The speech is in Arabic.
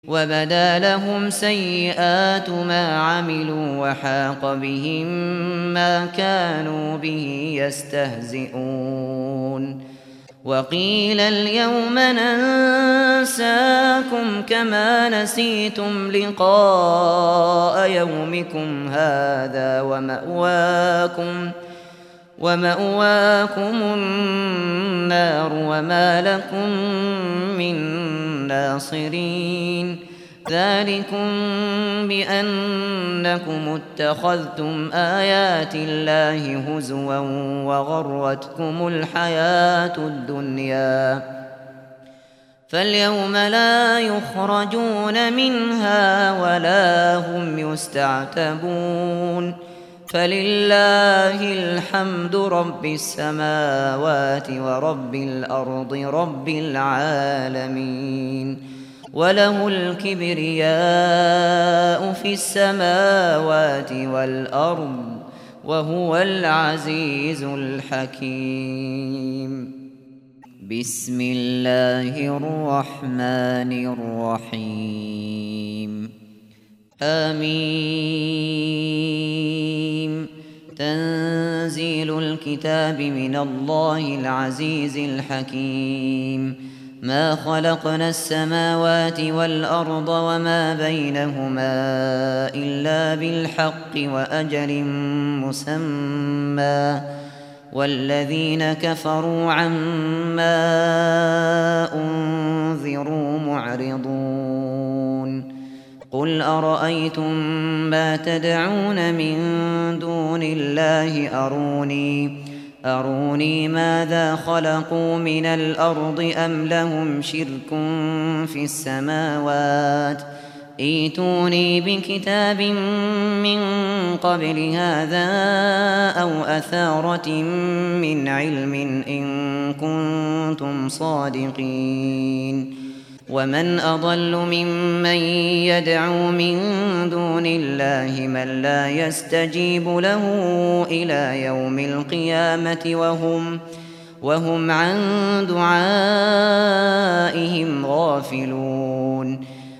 وبدا لهم سيئات ما عملوا وحاق بهم ما كانوا به يستهزئون وقيل اليوم ننساكم كما نسيتم لقاء يومكم هذا ومأواكم النار وما لكم من ناصرين ذلكم بأنكم اتخذتم آيات الله هزوا وغرتكم الحياة الدنيا فاليوم لا يخرجون منها ولا هم يستعتبون فلله الحمد رب السماوات ورب الأرض رب العالمين وله الكبرياء في السماوات والأرض وهو العزيز الحكيم بسم الله الرحمن الرحيم آمين تنزيل الكتاب من الله العزيز الحكيم ما خلقنا السماوات والأرض وما بينهما إلا بالحق وأجل مسمى والذين كفروا عما أنذروا معرضون قل أرأيتم ما تدعون من دون الله أروني ماذا خلقوا من الأرض أم لهم شرك في السماوات ائتوني بكتاب من قبل هذا أو أثارة من علم إن كنتم صادقين ومن أضل ممن يدعو من دون الله من لا يستجيب له إلى يوم القيامة وهم عن دعائهم غافلون